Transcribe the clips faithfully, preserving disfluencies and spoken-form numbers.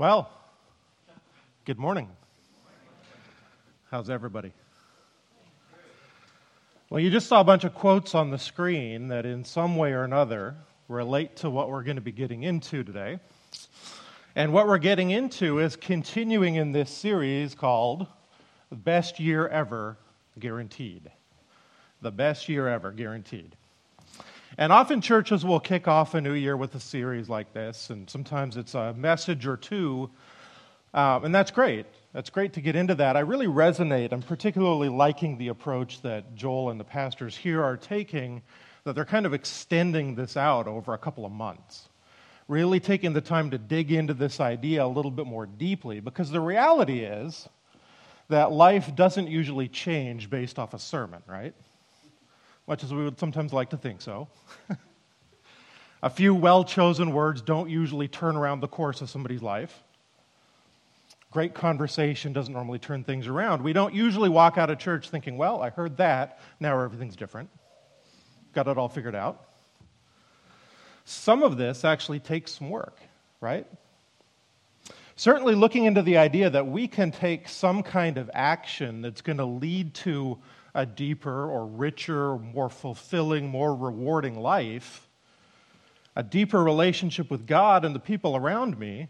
Well, good morning. How's everybody? Well, you just saw a bunch of quotes on the screen that in some way or another relate to what we're going to be getting into today. And what we're getting into is continuing in this series called The Best Year Ever Guaranteed. The Best Year Ever Guaranteed. And often churches will kick off a new year with a series like this, and sometimes it's a message or two, um, and that's great. That's great to get into that. I really resonate. I'm particularly liking the approach that Joel and the pastors here are taking, that they're kind of extending this out over a couple of months, really taking the time to dig into this idea a little bit more deeply, because the reality is that life doesn't usually change based off a sermon, right? Much as we would sometimes like to think so. A few well-chosen words don't usually turn around the course of somebody's life. Great conversation doesn't normally turn things around. We don't usually walk out of church thinking, well, I heard that, now everything's different. Got it all figured out. Some of this actually takes some work, right? Certainly looking into the idea that we can take some kind of action that's going to lead to a deeper or richer, more fulfilling, more rewarding life, a deeper relationship with God and the people around me,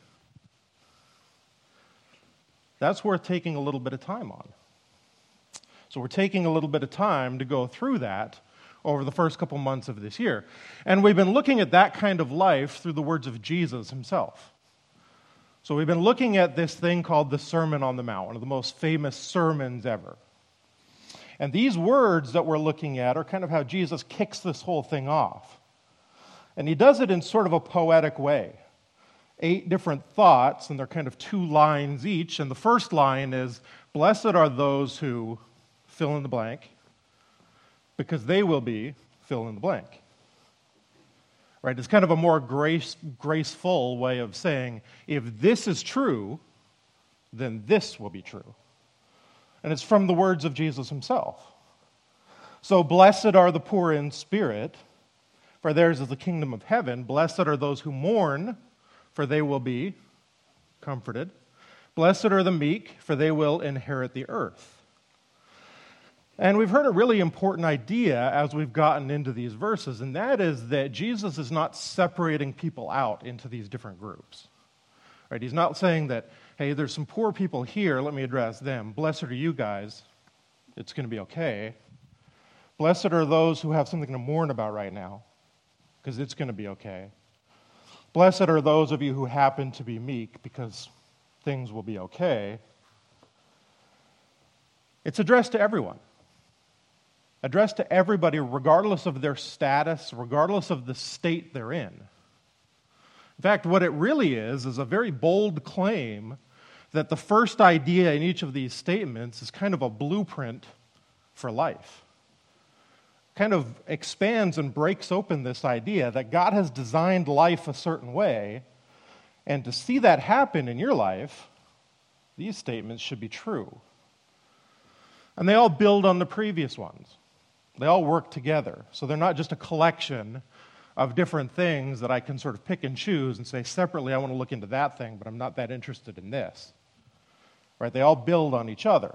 that's worth taking a little bit of time on. So we're taking a little bit of time to go through that over the first couple months of this year. And we've been looking at that kind of life through the words of Jesus himself. So we've been looking at this thing called the Sermon on the Mount, one of the most famous sermons ever. And these words that we're looking at are kind of how Jesus kicks this whole thing off. And he does it in sort of a poetic way. Eight different thoughts, and they're kind of two lines each. And the first line is, "Blessed are those who fill in the blank, because they will be fill in the blank." Right? It's kind of a more grace, graceful way of saying, if this is true, then this will be true. And it's from the words of Jesus himself. So, blessed are the poor in spirit, for theirs is the kingdom of heaven. Blessed are those who mourn, for they will be comforted. Blessed are the meek, for they will inherit the earth. And we've heard a really important idea as we've gotten into these verses, and that is that Jesus is not separating people out into these different groups. Right? He's not saying that, hey, there's some poor people here, let me address them. Blessed are you guys, it's going to be okay. Blessed are those who have something to mourn about right now, because it's going to be okay. Blessed are those of you who happen to be meek, because things will be okay. It's addressed to everyone. Addressed to everybody, regardless of their status, regardless of the state they're in. In fact, what it really is, is a very bold claim that the first idea in each of these statements is kind of a blueprint for life. Kind of expands and breaks open this idea that God has designed life a certain way, and to see that happen in your life, these statements should be true. And they all build on the previous ones. They all work together. So they're not just a collection of different things that I can sort of pick and choose and say separately, I want to look into that thing, but I'm not that interested in this. Right? They all build on each other.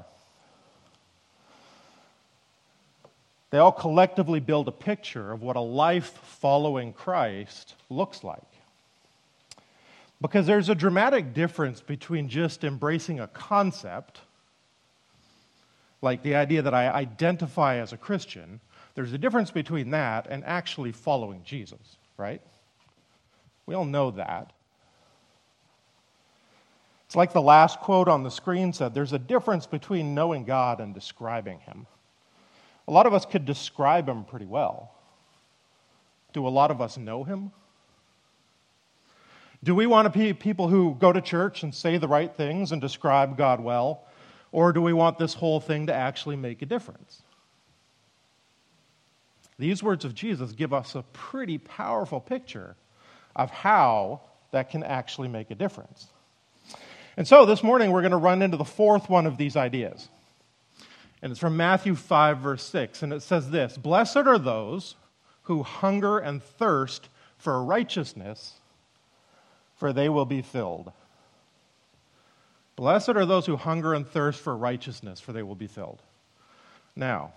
They all collectively build a picture of what a life following Christ looks like. Because there's a dramatic difference between just embracing a concept, like the idea that I identify as a Christian. There's a difference between that and actually following Jesus, right? We all know that. It's like the last quote on the screen said, there's a difference between knowing God and describing him. A lot of us could describe him pretty well. Do a lot of us know him? Do we want to be people who go to church and say the right things and describe God well? Or do we want this whole thing to actually make a difference? These words of Jesus give us a pretty powerful picture of how that can actually make a difference. And so this morning we're going to run into the fourth one of these ideas. And it's from Matthew five, verse six, and it says this, "Blessed are those who hunger and thirst for righteousness, for they will be filled." Blessed are those who hunger and thirst for righteousness, for they will be filled. Now,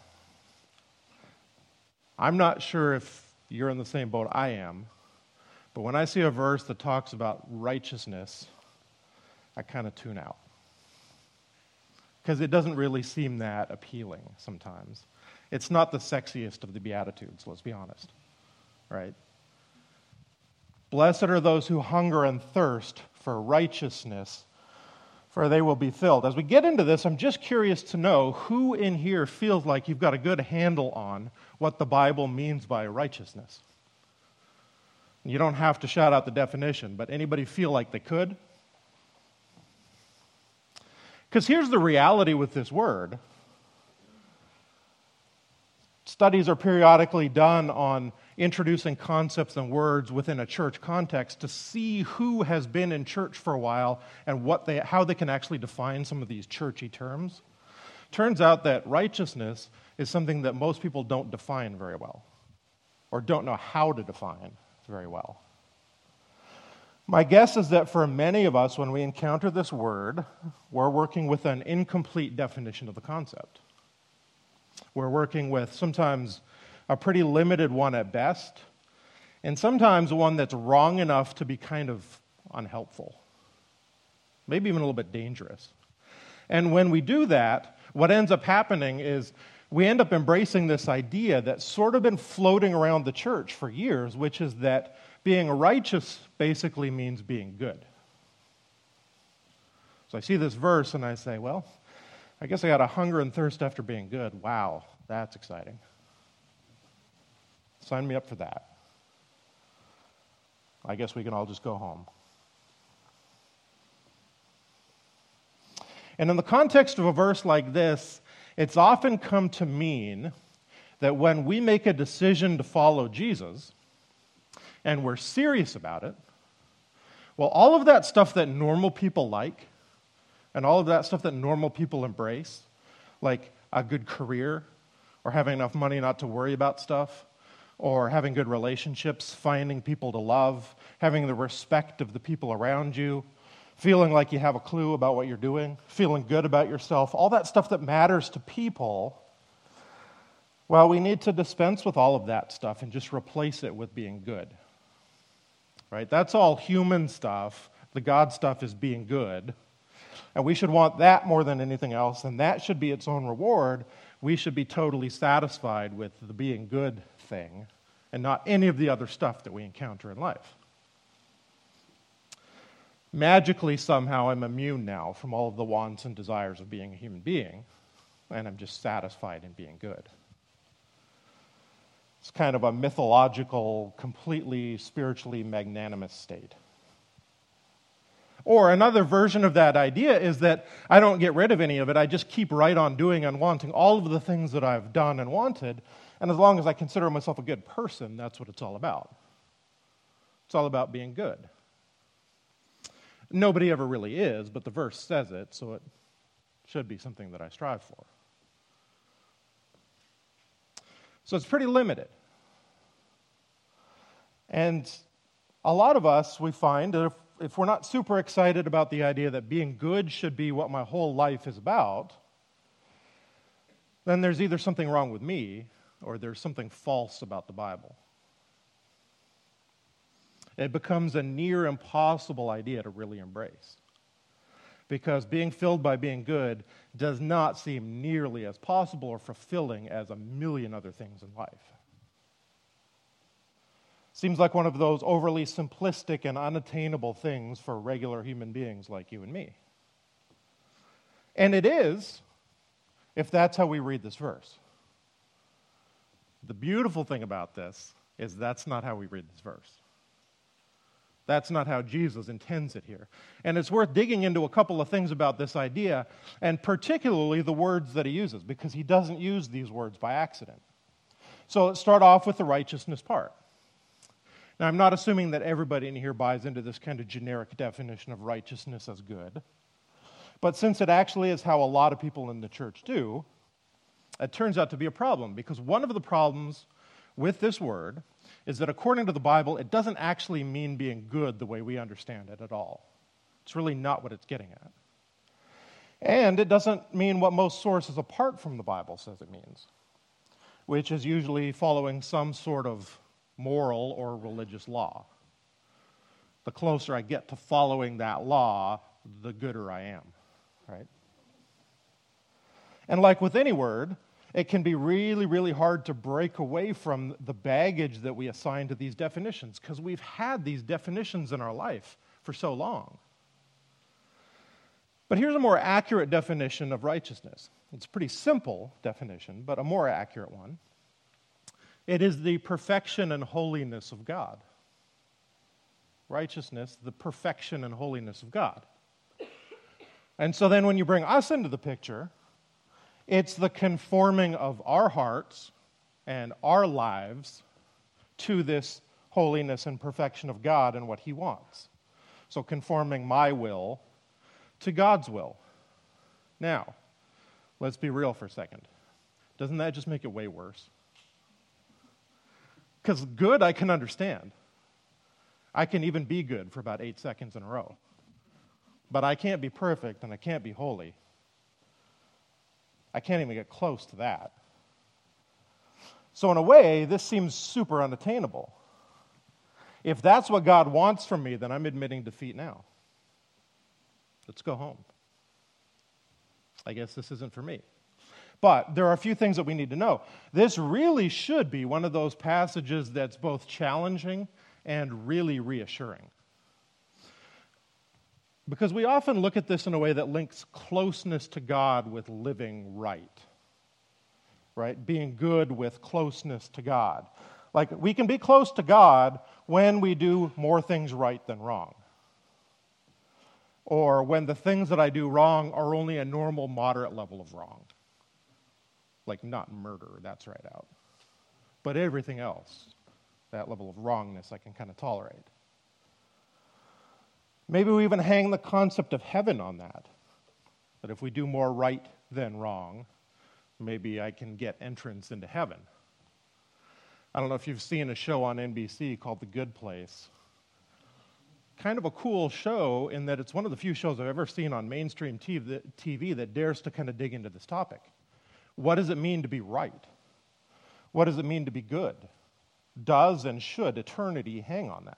I'm not sure if you're in the same boat I am, but when I see a verse that talks about righteousness, I kind of tune out. Because it doesn't really seem that appealing sometimes. It's not the sexiest of the Beatitudes, let's be honest. Right? Blessed are those who hunger and thirst for righteousness, for they will be filled. As we get into this, I'm just curious to know who in here feels like you've got a good handle on what the Bible means by righteousness. You don't have to shout out the definition, but anybody feel like they could? Because here's the reality with this word. Studies are periodically done on introducing concepts and words within a church context to see who has been in church for a while and what they, how they can actually define some of these churchy terms. Turns out that righteousness is something that most people don't define very well, or don't know how to define very well. My guess is that for many of us, when we encounter this word, we're working with an incomplete definition of the concept. We're working with sometimes a pretty limited one at best, and sometimes one that's wrong enough to be kind of unhelpful, maybe even a little bit dangerous. And when we do that, what ends up happening is we end up embracing this idea that's sort of been floating around the church for years, which is that being righteous basically means being good. So I see this verse and I say, well, I guess I got a hunger and thirst after being good. Wow, that's exciting. Sign me up for that. I guess we can all just go home. And in the context of a verse like this, it's often come to mean that when we make a decision to follow Jesus, and we're serious about it, well, all of that stuff that normal people like, and all of that stuff that normal people embrace, like a good career, or having enough money not to worry about stuff, or having good relationships, finding people to love, having the respect of the people around you, feeling like you have a clue about what you're doing, feeling good about yourself, all that stuff that matters to people, well, we need to dispense with all of that stuff and just replace it with being good. Right? That's all human stuff. The God stuff is being good. And we should want that more than anything else, and that should be its own reward. We should be totally satisfied with the being good thing and not any of the other stuff that we encounter in life. Magically, somehow, I'm immune now from all of the wants and desires of being a human being, and I'm just satisfied in being good. It's kind of a mythological, completely spiritually magnanimous state. Or another version of that idea is that I don't get rid of any of it. I just keep right on doing and wanting all of the things that I've done and wanted. And as long as I consider myself a good person, that's what it's all about. It's all about being good. Nobody ever really is, but the verse says it, so it should be something that I strive for. So it's pretty limited. And a lot of us, we find that if, if we're not super excited about the idea that being good should be what my whole life is about, then there's either something wrong with me or there's something false about the Bible. It becomes a near impossible idea to really embrace. Because being filled by being good does not seem nearly as possible or fulfilling as a million other things in life. Seems like one of those overly simplistic and unattainable things for regular human beings like you and me. And it is, if that's how we read this verse. The beautiful thing about this is that's not how we read this verse. That's not how Jesus intends it here. And it's worth digging into a couple of things about this idea, and particularly the words that he uses, because he doesn't use these words by accident. So let's start off with the righteousness part. Now, I'm not assuming that everybody in here buys into this kind of generic definition of righteousness as good, but since it actually is how a lot of people in the church do, it turns out to be a problem, because one of the problems with this word is that according to the Bible, it doesn't actually mean being good the way we understand it at all. It's really not what it's getting at. And it doesn't mean what most sources apart from the Bible says it means, which is usually following some sort of moral or religious law. The closer I get to following that law, the gooder I am, right? And like with any word, it can be really, really hard to break away from the baggage that we assign to these definitions because we've had these definitions in our life for so long. But here's a more accurate definition of righteousness. It's a pretty simple definition, but a more accurate one. It is the perfection and holiness of God. Righteousness, the perfection and holiness of God. And so then when you bring us into the picture, it's the conforming of our hearts and our lives to this holiness and perfection of God and what He wants. So conforming my will to God's will. Now, let's be real for a second. Doesn't that just make it way worse? Because good I can understand. I can even be good for about eight seconds in a row. But I can't be perfect and I can't be holy. I can't even get close to that. So in a way, this seems super unattainable. If that's what God wants from me, then I'm admitting defeat now. Let's go home. I guess this isn't for me. But there are a few things that we need to know. This really should be one of those passages that's both challenging and really reassuring. Because we often look at this in a way that links closeness to God with living right. Right? Being good with closeness to God. Like, we can be close to God when we do more things right than wrong. Or when the things that I do wrong are only a normal, moderate level of wrong. Like not murder, that's right out. But everything else, that level of wrongness I can kind of tolerate. Maybe we even hang the concept of heaven on that. That if we do more right than wrong, maybe I can get entrance into heaven. I don't know if you've seen a show on N B C called The Good Place. Kind of a cool show in that it's one of the few shows I've ever seen on mainstream T V that dares to kind of dig into this topic. What does it mean to be right? What does it mean to be good? Does and should eternity hang on that?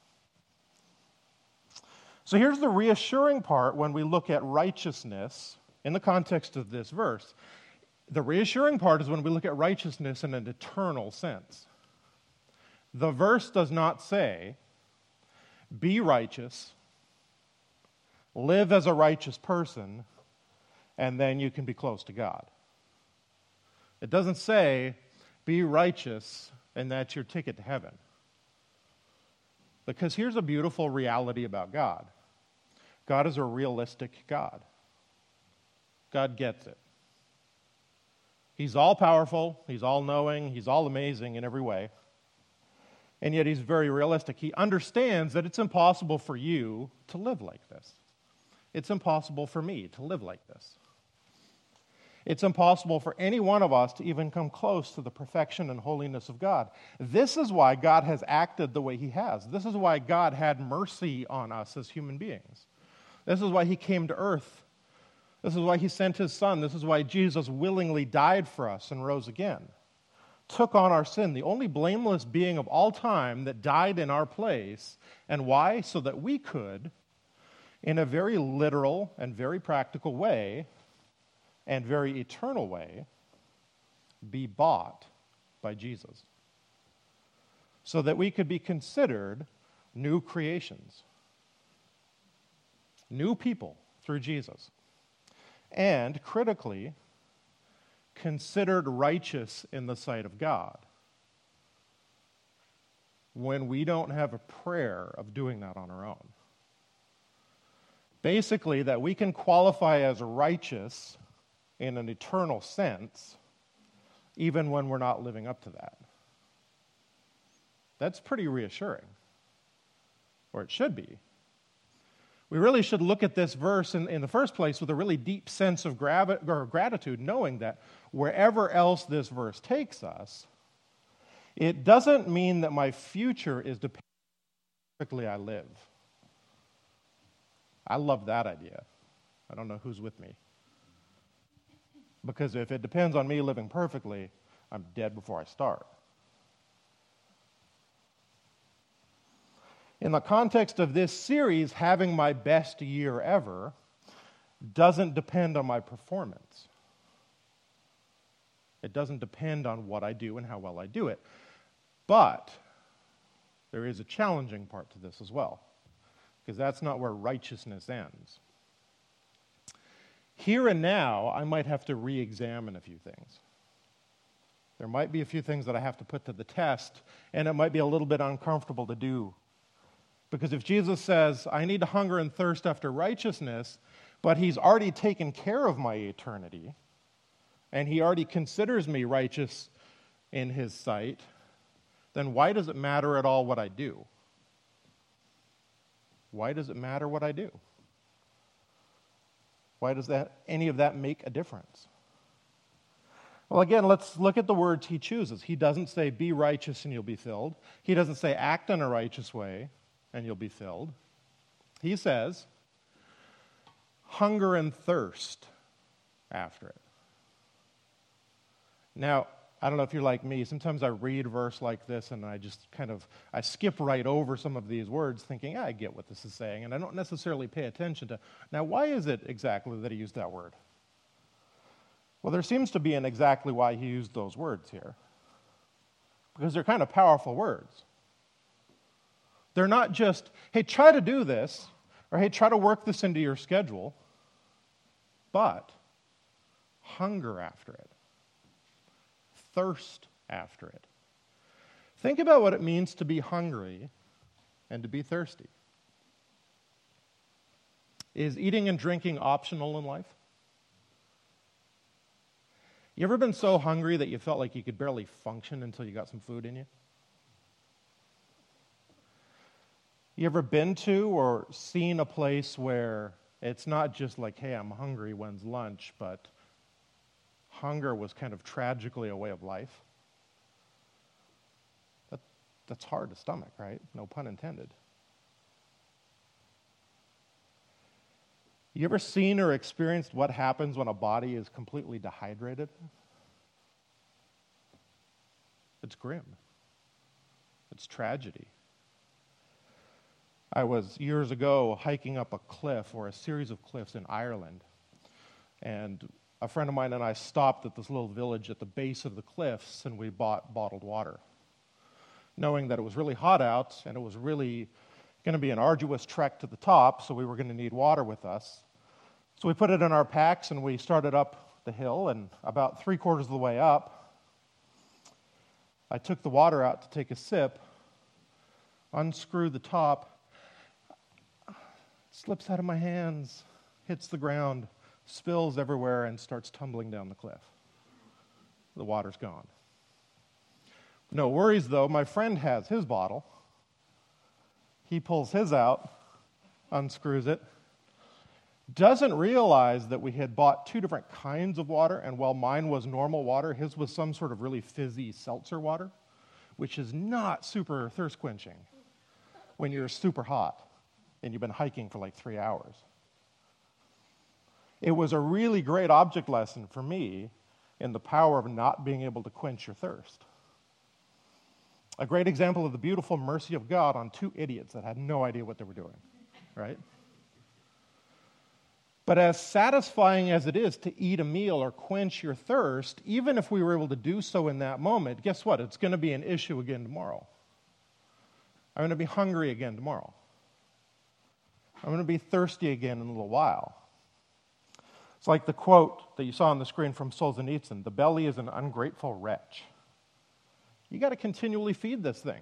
So here's the reassuring part when we look at righteousness in the context of this verse. The reassuring part is when we look at righteousness in an eternal sense. The verse does not say, be righteous, live as a righteous person, and then you can be close to God. It doesn't say, be righteous, and that's your ticket to heaven. Because here's a beautiful reality about God. God is a realistic God. God gets it. He's all-powerful, He's all-knowing, He's all-amazing in every way. And yet He's very realistic. He understands that it's impossible for you to live like this. It's impossible for me to live like this. It's impossible for any one of us to even come close to the perfection and holiness of God. This is why God has acted the way He has. This is why God had mercy on us as human beings. This is why He came to earth. This is why He sent His Son. This is why Jesus willingly died for us and rose again. Took on our sin, the only blameless being of all time that died in our place. And why? So that we could, in a very literal and very practical way, and very eternal way, be bought by Jesus. So that we could be considered new creations. New people through Jesus. And, critically, considered righteous in the sight of God. When we don't have a prayer of doing that on our own. Basically, that we can qualify as righteous in an eternal sense, even when we're not living up to that. That's pretty reassuring. Or it should be. We really should look at this verse in, in the first place with a really deep sense of gravi- or gratitude, knowing that wherever else this verse takes us, it doesn't mean that my future is dependent on how quickly I live. I love that idea. I don't know who's with me. Because if it depends on me living perfectly, I'm dead before I start. In the context of this series, having my best year ever doesn't depend on my performance. It doesn't depend on what I do and how well I do it. But there is a challenging part to this as well, because that's not where righteousness ends. Here and now, I might have to re-examine a few things. There might be a few things that I have to put to the test, and it might be a little bit uncomfortable to do. Because if Jesus says, I need to hunger and thirst after righteousness, but he's already taken care of my eternity, and he already considers me righteous in his sight, then why does it matter at all what I do? Why does it matter what I do? Why does that any of that make a difference? Well, again, let's look at the words he chooses. He doesn't say, be righteous and you'll be filled. He doesn't say, act in a righteous way and you'll be filled. He says, hunger and thirst after it. Now, I don't know if you're like me. Sometimes I read a verse like this and I just kind of, I skip right over some of these words thinking, yeah, I get what this is saying, and I don't necessarily pay attention to, now, why is it exactly that he used that word? Well, there seems to be an exactly why he used those words here. Because they're kind of powerful words. They're not just, hey, try to do this, or hey, try to work this into your schedule, but hunger after it. Thirst after it. Think about what it means to be hungry and to be thirsty. Is eating and drinking optional in life? You ever been so hungry that you felt like you could barely function until you got some food in you? You ever been to or seen a place where it's not just like, hey, I'm hungry, when's lunch, but hunger was kind of tragically a way of life? That, that's hard to stomach, right? No pun intended. You ever seen or experienced what happens when a body is completely dehydrated? It's grim. It's tragedy. I was years ago hiking up a cliff or a series of cliffs in Ireland, and a friend of mine and I stopped at this little village at the base of the cliffs, and we bought bottled water, knowing that it was really hot out and it was really going to be an arduous trek to the top, so we were going to need water with us. So we put it in our packs and we started up the hill, and about three quarters of the way up, I took the water out to take a sip, unscrewed the top, slips out of my hands, hits the ground, spills everywhere, and starts tumbling down the cliff. The water's gone. No worries, though. My friend has his bottle. He pulls his out, unscrews it, doesn't realize that we had bought two different kinds of water, and while mine was normal water, his was some sort of really fizzy seltzer water, which is not super thirst-quenching when you're super hot and you've been hiking for like three hours. It was a really great object lesson for me in the power of not being able to quench your thirst. A great example of the beautiful mercy of God on two idiots that had no idea what they were doing, right? But as satisfying as it is to eat a meal or quench your thirst, even if we were able to do so in that moment, guess what? It's going to be an issue again tomorrow. I'm going to be hungry again tomorrow. I'm going to be thirsty again in a little while. It's like the quote that you saw on the screen from Solzhenitsyn, the belly is an ungrateful wretch. You got to continually feed this thing.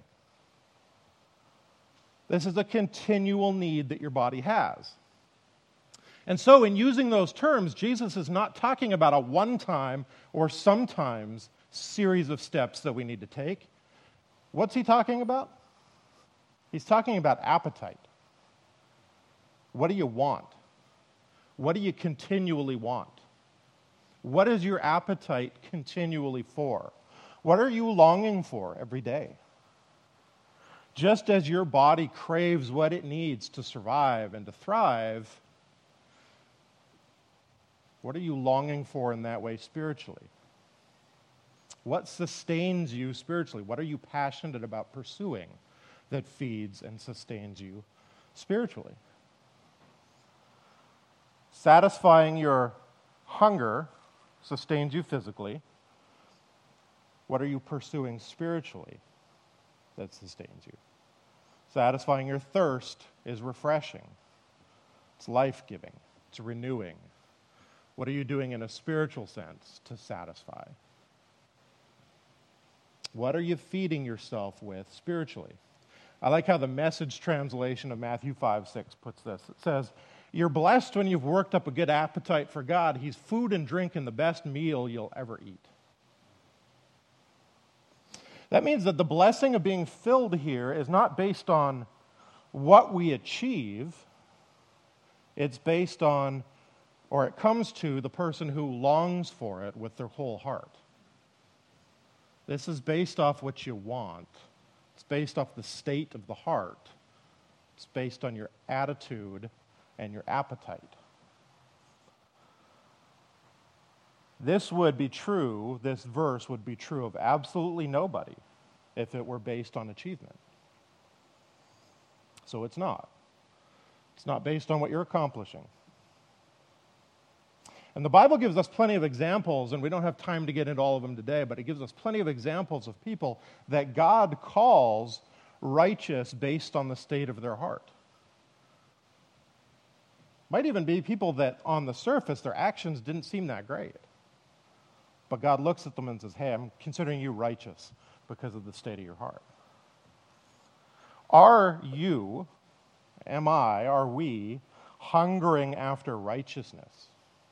This is a continual need that your body has. And so in using those terms, Jesus is not talking about a one-time or sometimes series of steps that we need to take. What's he talking about? He's talking about appetite. What do you want? What do you continually want? What is your appetite continually for? What are you longing for every day? Just as your body craves what it needs to survive and to thrive, What are you longing for in that way spiritually? What sustains you spiritually? What are you passionate about pursuing that feeds and sustains you spiritually? Satisfying your hunger sustains you physically. What are you pursuing spiritually that sustains you? Satisfying your thirst is refreshing. It's life-giving. It's renewing. What are you doing in a spiritual sense to satisfy? What are you feeding yourself with spiritually? I like how the Message translation of Matthew five six puts this. It says, "You're blessed when you've worked up a good appetite for God. He's food and drink and the best meal you'll ever eat." That means that the blessing of being filled here is not based on what we achieve. It's based on, or it comes to, the person who longs for it with their whole heart. This is based off what you want. It's based off the state of the heart. It's based on your attitude and your appetite. This would be true, this verse would be true of absolutely nobody if it were based on achievement. So it's not. It's not based on what you're accomplishing. And the Bible gives us plenty of examples, and we don't have time to get into all of them today, but it gives us plenty of examples of people that God calls righteous based on the state of their heart. Might even be people that on the surface, their actions didn't seem that great. But God looks at them and says, "Hey, I'm considering you righteous because of the state of your heart." Are you, am I, are we hungering after righteousness?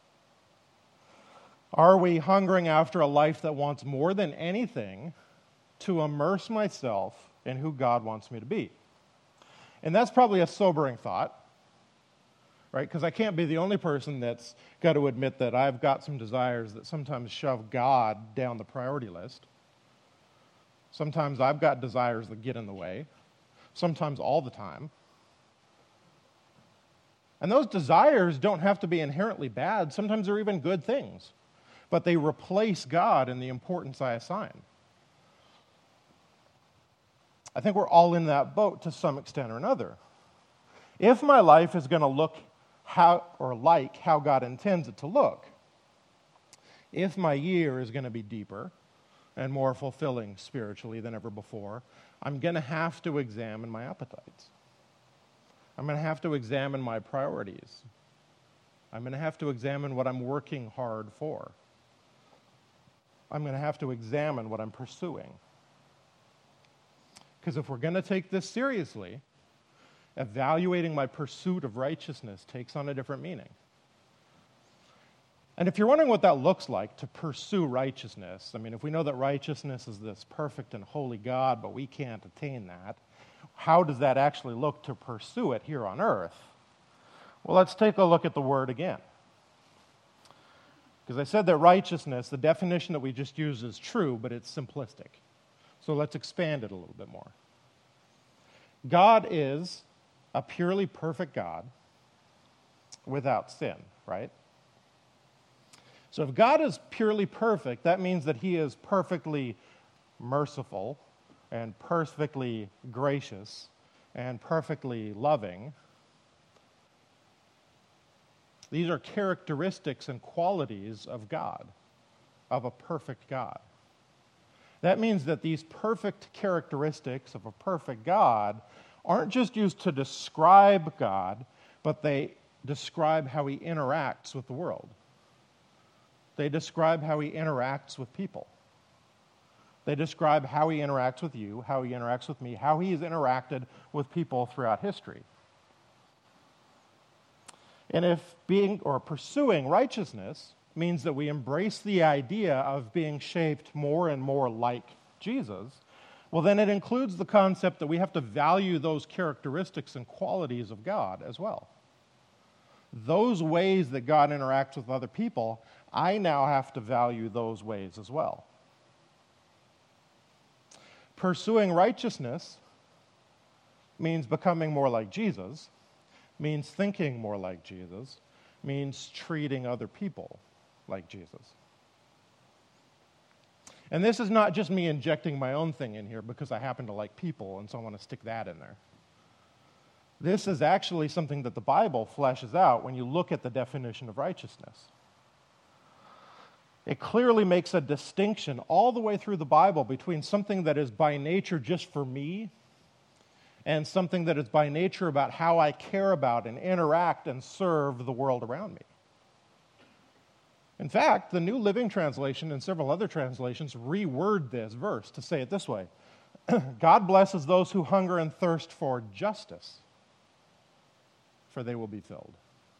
Are we hungering after a life that wants more than anything to immerse myself in who God wants me to be? And that's probably a sobering thought, right? Because I can't be the only person that's got to admit that I've got some desires that sometimes shove God down the priority list. Sometimes I've got desires that get in the way. Sometimes all the time. And those desires don't have to be inherently bad. Sometimes they're even good things. But they replace God in the importance I assign. I think we're all in that boat to some extent or another. If my life is going to look how or like how God intends it to look, if my year is going to be deeper and more fulfilling spiritually than ever before, I'm going to have to examine my appetites. I'm going to have to examine my priorities. I'm going to have to examine what I'm working hard for. I'm going to have to examine what I'm pursuing. Because if we're going to take this seriously, evaluating my pursuit of righteousness takes on a different meaning. And if you're wondering what that looks like, to pursue righteousness, I mean, if we know that righteousness is this perfect and holy God, but we can't attain that, how does that actually look to pursue it here on earth? Well, let's take a look at the word again. Because I said that righteousness, the definition that we just used is true, but it's simplistic. So let's expand it a little bit more. God is a purely perfect God without sin, right? So if God is purely perfect, that means that he is perfectly merciful and perfectly gracious and perfectly loving. These are characteristics and qualities of God, of a perfect God. That means that these perfect characteristics of a perfect God aren't just used to describe God, but they describe how he interacts with the world. They describe how he interacts with people. They describe how he interacts with you, how he interacts with me, how he has interacted with people throughout history. And if being or pursuing righteousness means that we embrace the idea of being shaped more and more like Jesus, well, then it includes the concept that we have to value those characteristics and qualities of God as well. Those ways that God interacts with other people, I now have to value those ways as well. Pursuing righteousness means becoming more like Jesus, means thinking more like Jesus, means treating other people like Jesus. And this is not just me injecting my own thing in here because I happen to like people and so I want to stick that in there. This is actually something that the Bible fleshes out when you look at the definition of righteousness. It clearly makes a distinction all the way through the Bible between something that is by nature just for me and something that is by nature about how I care about and interact and serve the world around me. In fact, the New Living Translation and several other translations reword this verse to say it this way: God blesses those who hunger and thirst for justice, for they will be filled.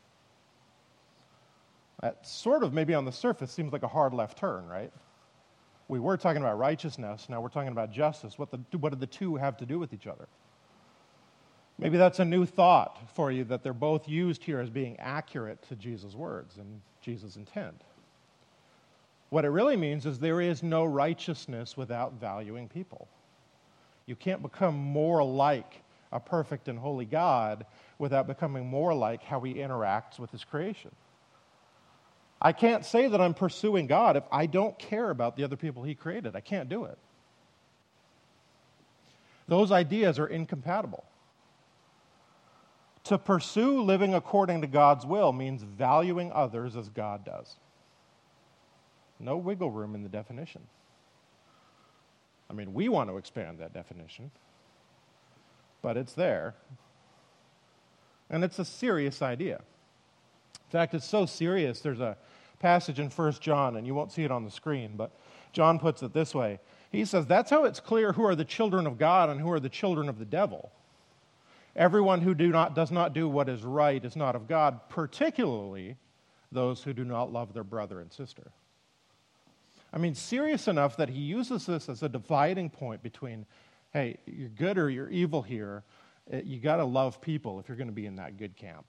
That sort of, maybe on the surface, seems like a hard left turn, right? We were talking about righteousness, now we're talking about justice. What, the, what do the two have to do with each other? Maybe that's a new thought for you, that they're both used here as being accurate to Jesus' words and Jesus' intent. What it really means is there is no righteousness without valuing people. You can't become more like a perfect and holy God without becoming more like how he interacts with his creation. I can't say that I'm pursuing God if I don't care about the other people he created. I can't do it. Those ideas are incompatible. To pursue living according to God's will means valuing others as God does. No wiggle room in the definition. I mean, we want to expand that definition, but it's there. And it's a serious idea. In fact, it's so serious, there's a passage in First John, and you won't see it on the screen, but John puts it this way. He says, that's how it's clear who are the children of God and who are the children of the devil. Everyone who do not, does not do what is right is not of God, particularly those who do not love their brother and sister. I mean, serious enough that he uses this as a dividing point between, hey, you're good or you're evil here. You got to love people if you're going to be in that good camp.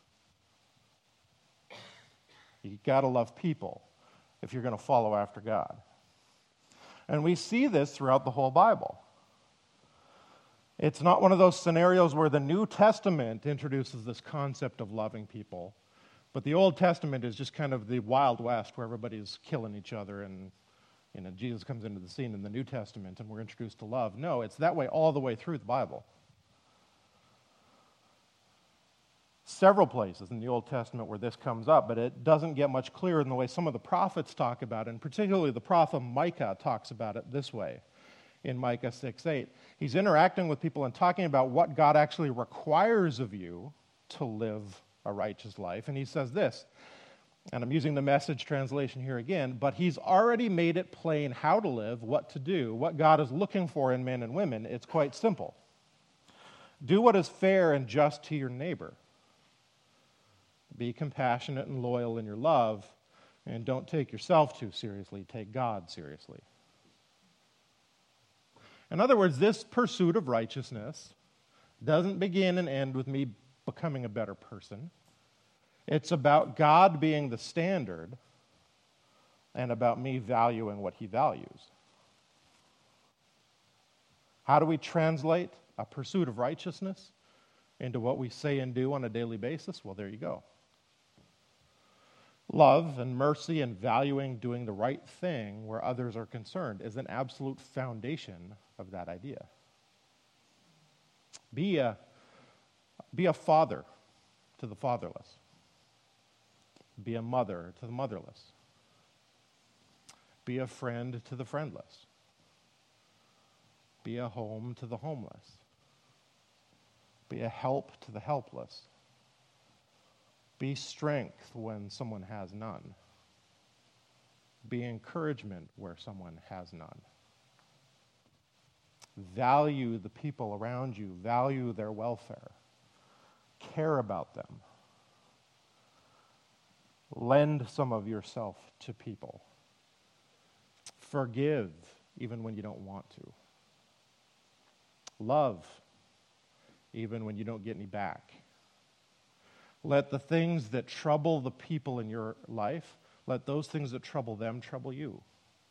You got to love people if you're going to follow after God. And we see this throughout the whole Bible. It's not one of those scenarios where the New Testament introduces this concept of loving people, but the Old Testament is just kind of the Wild West where everybody's killing each other, and you know, Jesus comes into the scene in the New Testament and we're introduced to love. No, it's that way all the way through the Bible. Several places in the Old Testament where this comes up, but it doesn't get much clearer in the way some of the prophets talk about it, and particularly the prophet Micah talks about it this way in Micah six eight. He's interacting with people and talking about what God actually requires of you to live a righteous life, and he says this, and I'm using the Message translation here again, but he's already made it plain how to live, what to do, what God is looking for in men and women. It's quite simple. Do what is fair and just to your neighbor. Be compassionate and loyal in your love, and don't take yourself too seriously. Take God seriously. In other words, this pursuit of righteousness doesn't begin and end with me becoming a better person. It's about God being the standard and about me valuing what he values. How do we translate a pursuit of righteousness into what we say and do on a daily basis? Well, there you go. Love and mercy and valuing doing the right thing where others are concerned is an absolute foundation of that idea. Be a, be a father to the fatherless. Be a mother to the motherless. Be a friend to the friendless. Be a home to the homeless. Be a help to the helpless. Be strength when someone has none. Be encouragement where someone has none. Value the people around you. Value their welfare. Care about them. Lend some of yourself to people. Forgive even when you don't want to. Love even when you don't get any back. Let the things that trouble the people in your life, let those things that trouble them trouble you.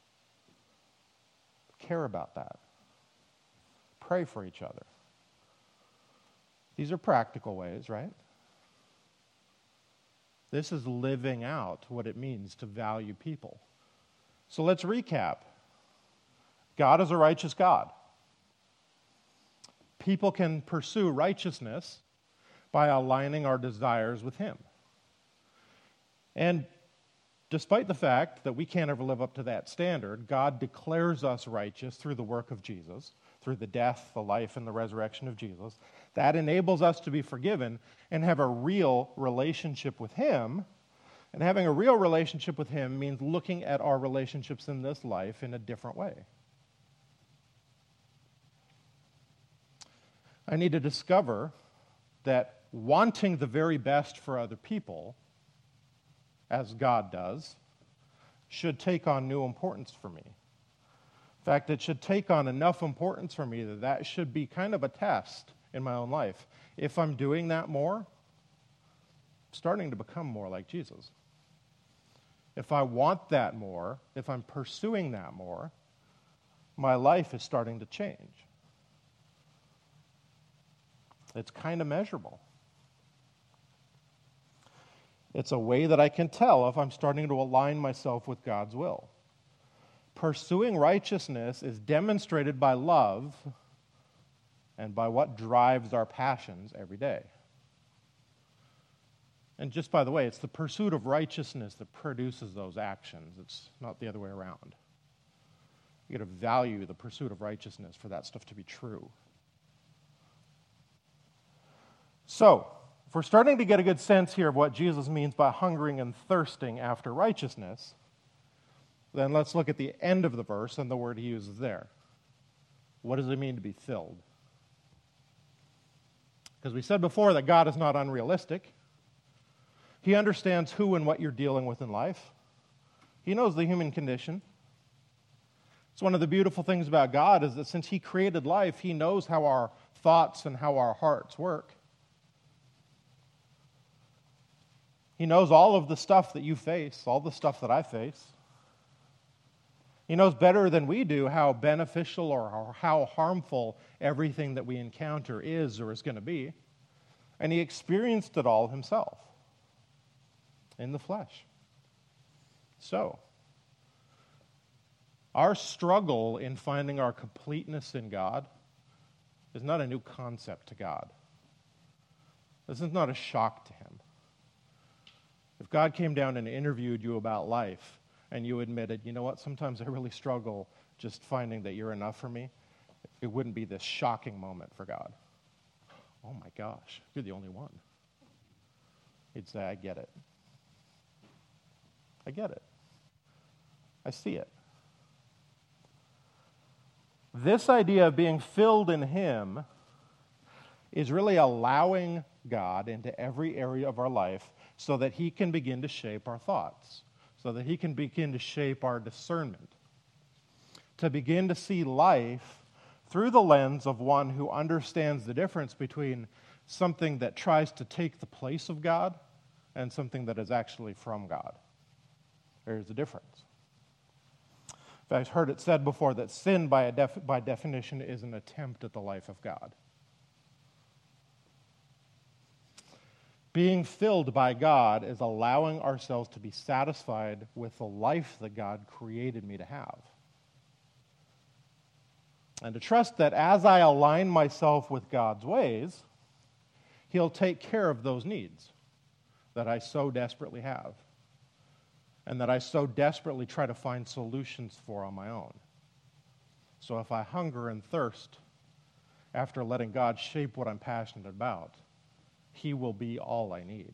Care about that. Pray for each other. These are practical ways, right? This is living out what it means to value people. So let's recap. God is a righteous God. People can pursue righteousness by aligning our desires with Him. And despite the fact that we can't ever live up to that standard, God declares us righteous through the work of Jesus, through the death, the life, and the resurrection of Jesus. That enables us to be forgiven and have a real relationship with Him. And having a real relationship with Him means looking at our relationships in this life in a different way. I need to discover that wanting the very best for other people, as God does, should take on new importance for me. In fact, it should take on enough importance for me that that should be kind of a test in my own life. If I'm doing that more, I'm starting to become more like Jesus. If I want that more, if I'm pursuing that more, my life is starting to change. It's kind of measurable. It's a way that I can tell if I'm starting to align myself with God's will. Pursuing righteousness is demonstrated by love and by what drives our passions every day. And just by the way, it's the pursuit of righteousness that produces those actions. It's not the other way around. You got to value the pursuit of righteousness for that stuff to be true. So, if we're starting to get a good sense here of what Jesus means by hungering and thirsting after righteousness, then let's look at the end of the verse and the word he uses there. What does it mean to be filled? Because we said before that God is not unrealistic. He understands who and what you're dealing with in life. He knows the human condition. It's one of the beautiful things about God is that since He created life, He knows how our thoughts and how our hearts work. He knows all of the stuff that you face, all the stuff that I face. He knows better than we do how beneficial or how harmful everything that we encounter is or is going to be. And He experienced it all Himself in the flesh. So, our struggle in finding our completeness in God is not a new concept to God. This is not a shock to Him. If God came down and interviewed you about life and you admitted, you know what, sometimes I really struggle just finding that you're enough for me, it wouldn't be this shocking moment for God. Oh my gosh, you're the only one. He'd say, I get it. I get it. I see it. This idea of being filled in Him is really allowing God into every area of our life so that He can begin to shape our thoughts, so that He can begin to shape our discernment, to begin to see life through the lens of one who understands the difference between something that tries to take the place of God and something that is actually from God. There's a difference. In fact, I've heard it said before that sin, by, a def- by definition, is an attempt at the life of God. Being filled by God is allowing ourselves to be satisfied with the life that God created me to have. And to trust that as I align myself with God's ways, He'll take care of those needs that I so desperately have and that I so desperately try to find solutions for on my own. So if I hunger and thirst after letting God shape what I'm passionate about, He will be all I need.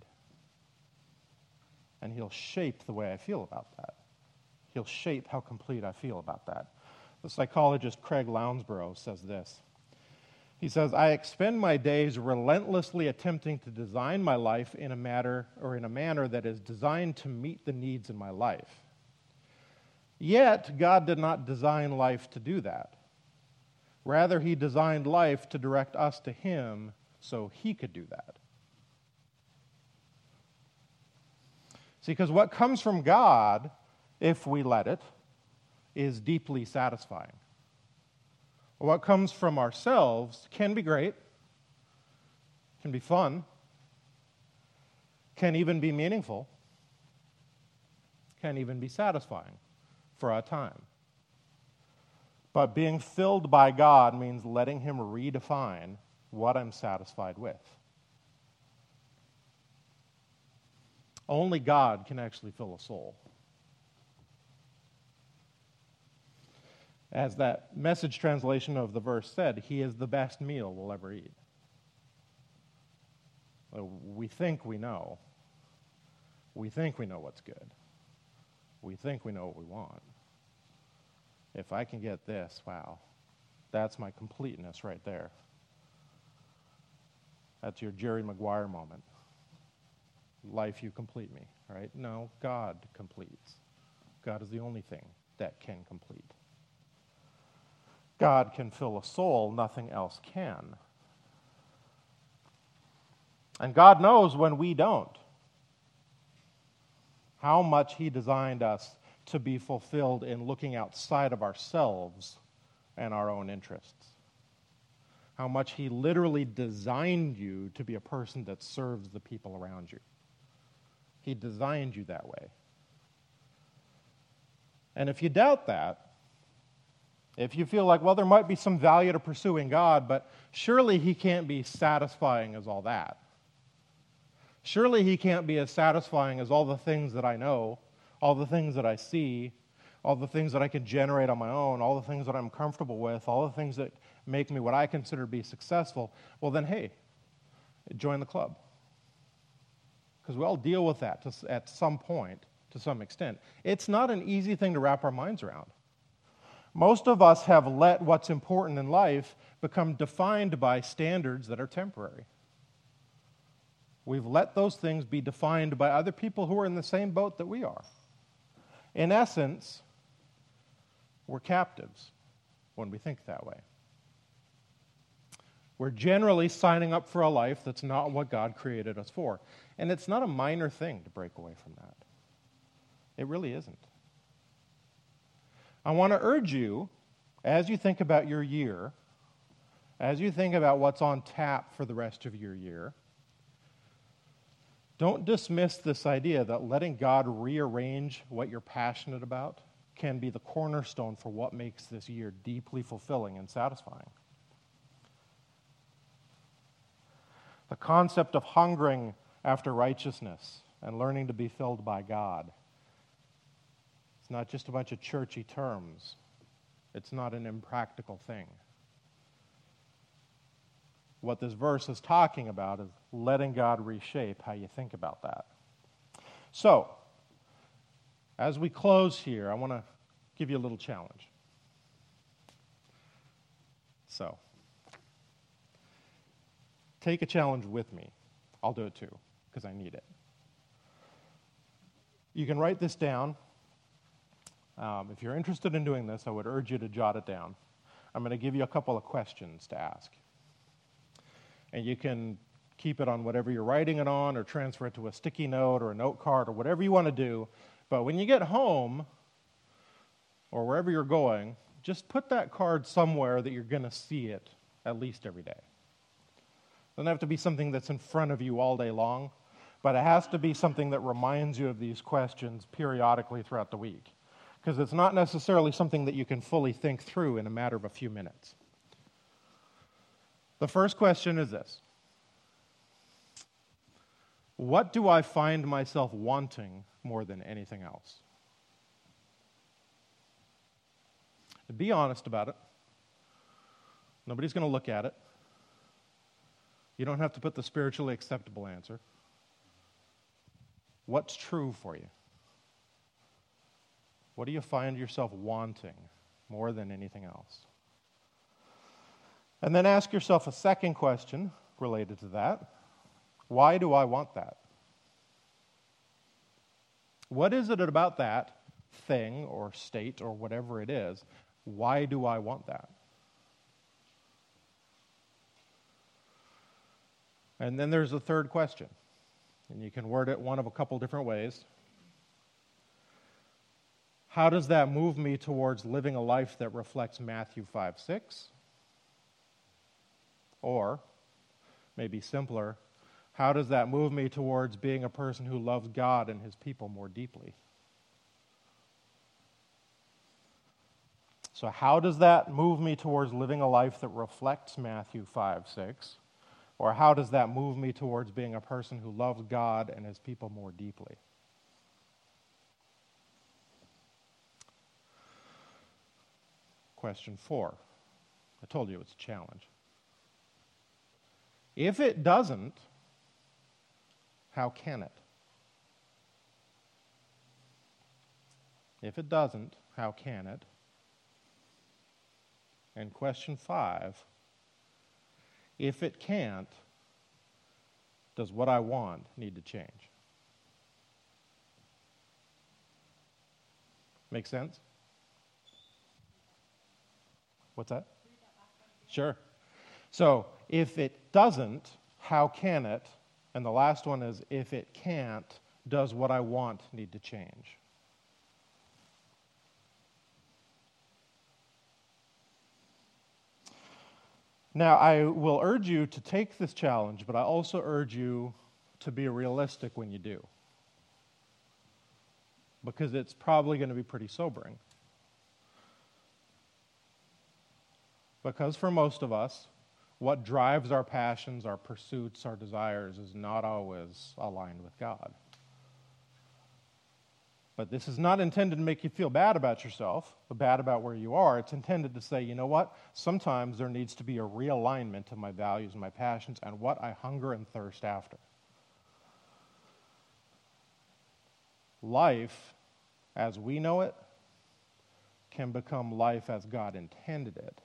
And He'll shape the way I feel about that. He'll shape how complete I feel about that. The psychologist Craig Lounsborough says this. He says, I expend my days relentlessly attempting to design my life in a matter or in a manner that is designed to meet the needs in my life. Yet, God did not design life to do that. Rather, He designed life to direct us to Him so He could do that. See, because what comes from God, if we let it, is deeply satisfying. What comes from ourselves can be great, can be fun, can even be meaningful, can even be satisfying for a time. But being filled by God means letting Him redefine what I'm satisfied with. Only God can actually fill a soul. As that Message translation of the verse said, He is the best meal we'll ever eat. We think we know. We think we know what's good. We think we know what we want. If I can get this, wow, that's my completeness right there. That's your Jerry Maguire moment. Life, you complete me, right? No, God completes. God is the only thing that can complete. God can fill a soul, nothing else can. And God knows when we don't how much He designed us to be fulfilled in looking outside of ourselves and our own interests. How much He literally designed you to be a person that serves the people around you. He designed you that way. And if you doubt that, if you feel like, well, there might be some value to pursuing God, but surely He can't be satisfying as all that. Surely He can't be as satisfying as all the things that I know, all the things that I see, all the things that I can generate on my own, all the things that I'm comfortable with, all the things that make me what I consider to be successful. Well, then, hey, join the club. Because we all deal with that to, at some point, to some extent. It's not an easy thing to wrap our minds around. Most of us have let what's important in life become defined by standards that are temporary. We've let those things be defined by other people who are in the same boat that we are. In essence, we're captives when we think that way. We're generally signing up for a life that's not what God created us for. And it's not a minor thing to break away from that. It really isn't. I want to urge you, as you think about your year, as you think about what's on tap for the rest of your year, don't dismiss this idea that letting God rearrange what you're passionate about can be the cornerstone for what makes this year deeply fulfilling and satisfying. The concept of hungering after righteousness and learning to be filled by God. It's not just a bunch of churchy terms. It's not an impractical thing. What this verse is talking about is letting God reshape how you think about that. So, as we close here, I want to give you a little challenge. So, take a challenge with me. I'll do it too, because I need it. You can write this down. Um, if you're interested in doing this, I would urge you to jot it down. I'm going to give you a couple of questions to ask. And you can keep it on whatever you're writing it on, or transfer it to a sticky note or a note card or whatever you want to do. But when you get home, or wherever you're going, just put that card somewhere that you're going to see it at least every day. It doesn't have to be something that's in front of you all day long, but it has to be something that reminds you of these questions periodically throughout the week. Because it's not necessarily something that you can fully think through in a matter of a few minutes. The first question is this: what do I find myself wanting more than anything else? Be honest about it. Nobody's going to look at it. You don't have to put the spiritually acceptable answer. What's true for you? What do you find yourself wanting more than anything else? And then ask yourself a second question related to that. Why do I want that? What is it about that thing or state or whatever it is? Why do I want that? And then there's a third question. And you can word it one of a couple different ways. How does that move me towards living a life that reflects Matthew five six? Or, maybe simpler, How does that move me towards being a person who loves God and his people more deeply? So how does that move me towards living a life that reflects Matthew five six? Or how does that move me towards being a person who loves God and his people more deeply? Question four. I told you it's a challenge. If it doesn't, how can it? If it doesn't, how can it? And question five, if it can't, does what I want need to change? Make sense? What's that? Sure. So, if it doesn't, how can it? And the last one is, if it can't, does what I want need to change? Now, I will urge you to take this challenge, but I also urge you to be realistic when you do, because it's probably going to be pretty sobering. Because for most of us, what drives our passions, our pursuits, our desires is not always aligned with God. But this is not intended to make you feel bad about yourself, or bad about where you are. It's intended to say, you know what? Sometimes there needs to be a realignment of my values and my passions and what I hunger and thirst after. Life, as we know it, can become life as God intended it.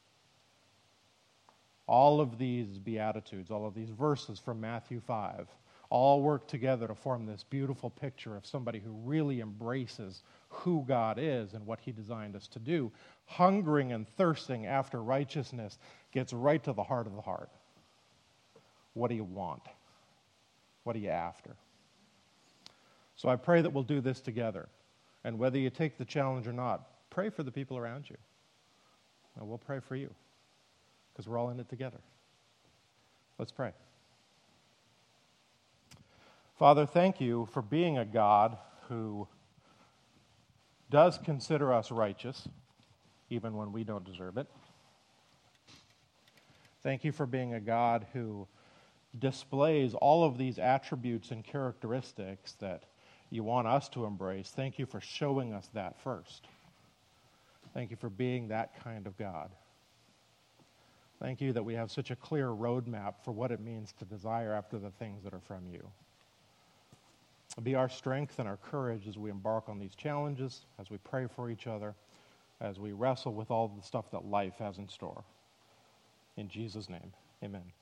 All of these Beatitudes, all of these verses from Matthew five, all work together to form this beautiful picture of somebody who really embraces who God is and what he designed us to do. Hungering and thirsting after righteousness gets right to the heart of the heart. What do you want? What are you after? So I pray that we'll do this together. And whether you take the challenge or not, pray for the people around you. And we'll pray for you, because we're all in it together. Let's pray. Father, thank you for being a God who does consider us righteous, even when we don't deserve it. Thank you for being a God who displays all of these attributes and characteristics that you want us to embrace. Thank you for showing us that first. Thank you for being that kind of God. Thank you that we have such a clear roadmap for what it means to desire after the things that are from you. Be our strength and our courage as we embark on these challenges, as we pray for each other, as we wrestle with all the stuff that life has in store. In Jesus' name, amen.